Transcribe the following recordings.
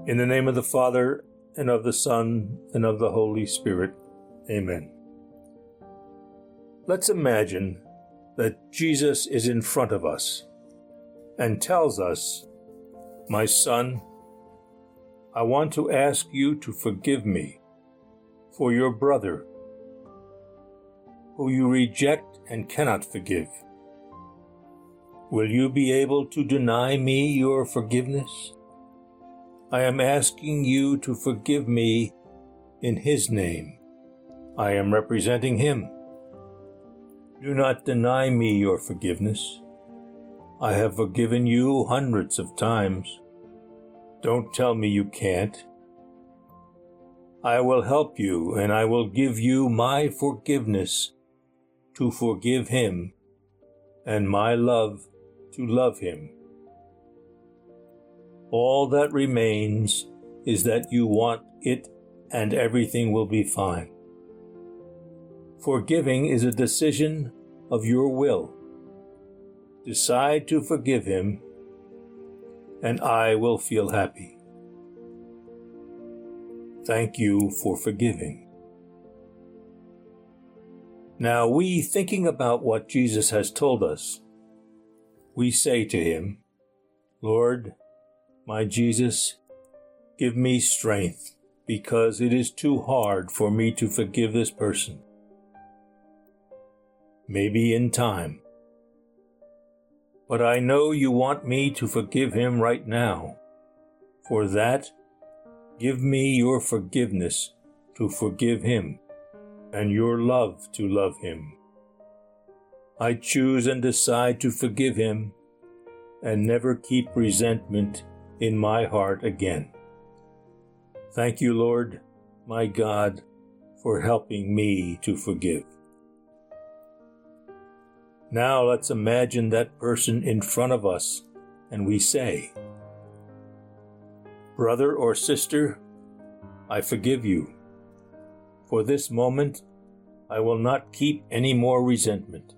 In the name of the Father, and of the Son, and of the Holy Spirit. Amen. Let's imagine that Jesus is in front of us and tells us, "My son, I want to ask you to forgive me for your brother, who you reject and cannot forgive. Will you be able to deny me your forgiveness? I am asking you to forgive me in his name. I am representing him. Do not deny me your forgiveness. I have forgiven you hundreds of times. Don't tell me you can't. I will help you, and I will give you my forgiveness to forgive him, and my love to love him. All that remains is that you want it, and everything will be fine. Forgiving is a decision of your will. Decide to forgive him, and I will feel happy. Thank you for forgiving." Now, thinking about what Jesus has told us, we say to him, "Lord, my Jesus, give me strength, because it is too hard for me to forgive this person. Maybe in time. But I know you want me to forgive him right now. For that, give me your forgiveness to forgive him, and your love to love him. I choose and decide to forgive him, and never keep resentment in my heart again. Thank you, Lord, my God, for helping me to forgive." Now let's imagine that person in front of us, and we say, "Brother or sister, I forgive you. For this moment, I will not keep any more resentment.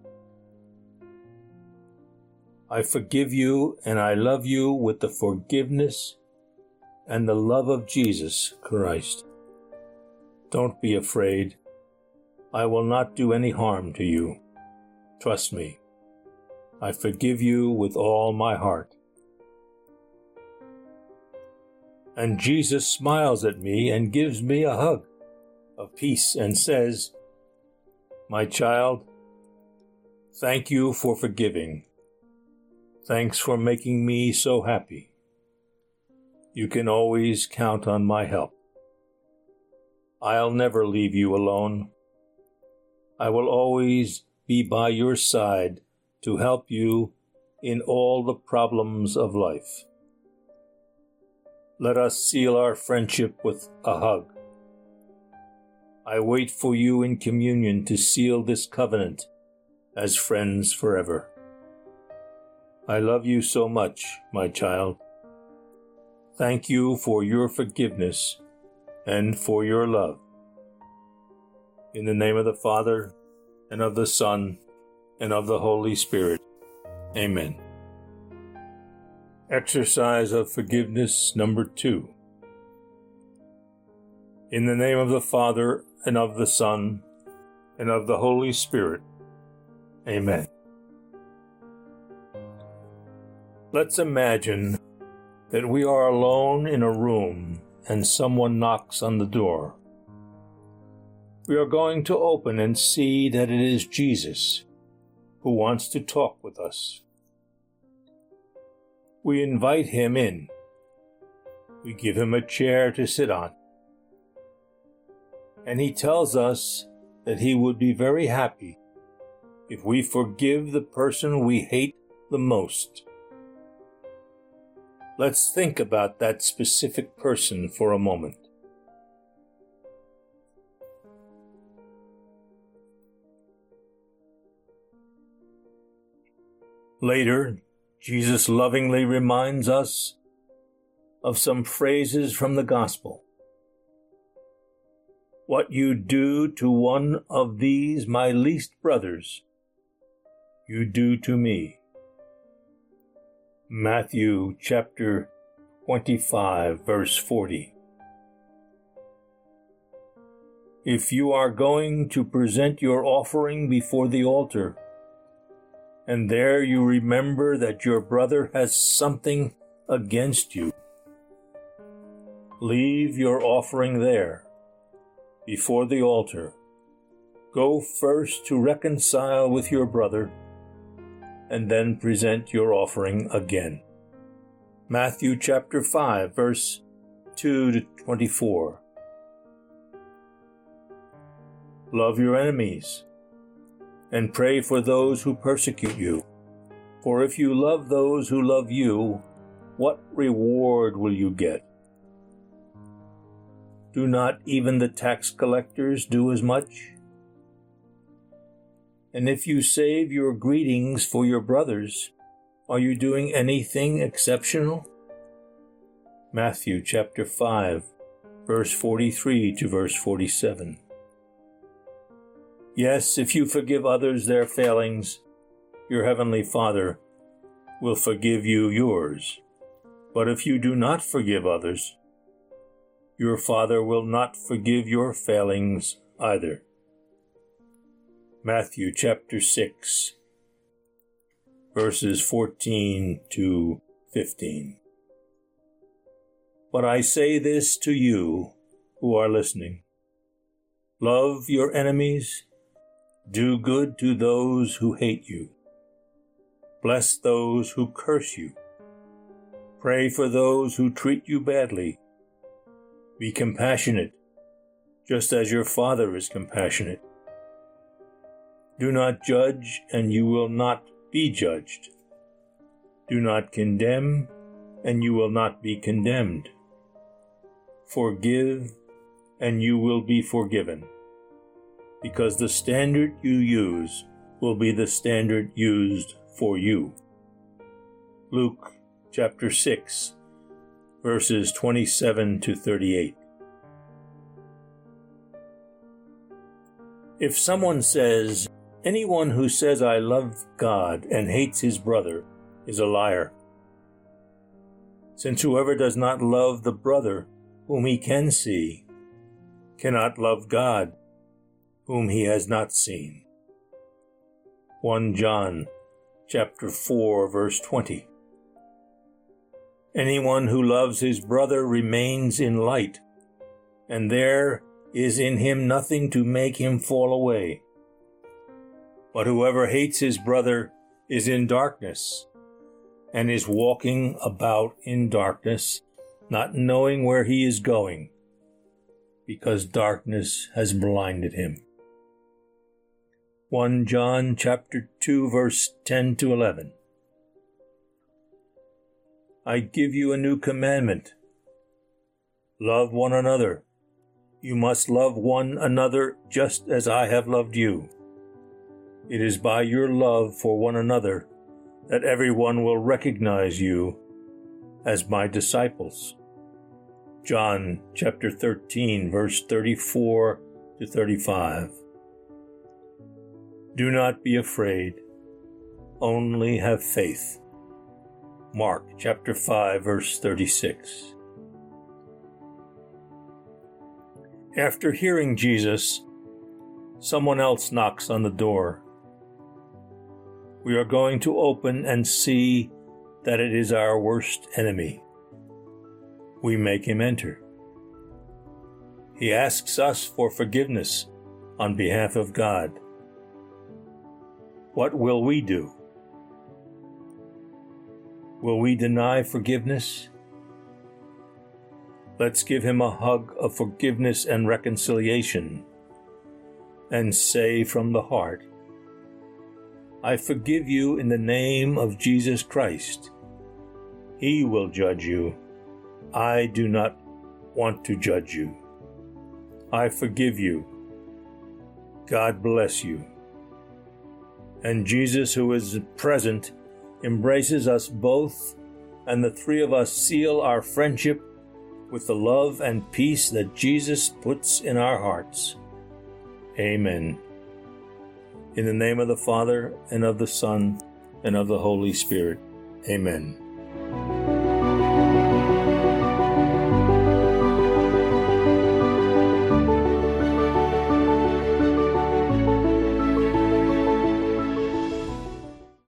I forgive you, and I love you with the forgiveness and the love of Jesus Christ. Don't be afraid. I will not do any harm to you. Trust me. I forgive you with all my heart." And Jesus smiles at me and gives me a hug of peace and says, "My child, thank you for forgiving. Thanks for making me so happy. You can always count on my help. I'll never leave you alone. I will always be by your side to help you in all the problems of life. Let us seal our friendship with a hug. I wait for you in communion to seal this covenant as friends forever. I love you so much, my child. Thank you for your forgiveness and for your love. In the name of the Father, and of the Son, and of the Holy Spirit. Amen. Exercise of forgiveness number 2. In the name of the Father, and of the Son, and of the Holy Spirit. Amen. Let's imagine that we are alone in a room and someone knocks on the door. We are going to open and see that it is Jesus who wants to talk with us. We invite him in. We give him a chair to sit on. And he tells us that he would be very happy if we forgive the person we hate the most. Let's think about that specific person for a moment. Later, Jesus lovingly reminds us of some phrases from the Gospel. "What you do to one of these my least brothers, you do to me." Matthew chapter 25, verse 40. If you are going to present your offering before the altar, and there you remember that your brother has something against you, leave your offering there, before the altar. Go first to reconcile with your brother, and then present your offering again. Matthew chapter 5, verse 2 to 24. Love your enemies, and pray for those who persecute you. For if you love those who love you, what reward will you get? Do not even the tax collectors do as much? And if you save your greetings for your brothers, are you doing anything exceptional? Matthew chapter 5, verse 43 to verse 47. Yes, if you forgive others their failings, your heavenly Father will forgive you yours. But if you do not forgive others, your Father will not forgive your failings either. Matthew chapter 6, verses 14 to 15. But I say this to you who are listening. Love your enemies. Do good to those who hate you. Bless those who curse you. Pray for those who treat you badly. Be compassionate, just as your Father is compassionate. Do not judge, and you will not be judged. Do not condemn, and you will not be condemned. Forgive, and you will be forgiven, because the standard you use will be the standard used for you. Luke chapter 6, verses 27 to 38. If someone says, "Anyone who says I love God and hates his brother is a liar," since whoever does not love the brother whom he can see cannot love God whom he has not seen. 1 John chapter 4, verse 20. Anyone who loves his brother remains in light, and there is in him nothing to make him fall away. But whoever hates his brother is in darkness, and is walking about in darkness, not knowing where he is going, because darkness has blinded him. 1 John chapter 2, verse 10 to 11. I give you a new commandment. Love one another. You must love one another just as I have loved you. It is by your love for one another that everyone will recognize you as my disciples. John chapter 13, verse 34 to 35. Do not be afraid, only have faith. Mark chapter 5, verse 36. After hearing Jesus, someone else knocks on the door. We are going to open and see that it is our worst enemy. We make him enter. He asks us for forgiveness on behalf of God. What will we do? Will we deny forgiveness? Let's give him a hug of forgiveness and reconciliation and say from the heart, I forgive you in the name of Jesus Christ. He will judge you. I do not want to judge you. I forgive you. God bless you. And Jesus, who is present, embraces us both, and the three of us seal our friendship with the love and peace that Jesus puts in our hearts. Amen. In the name of the Father, and of the Son, and of the Holy Spirit. Amen.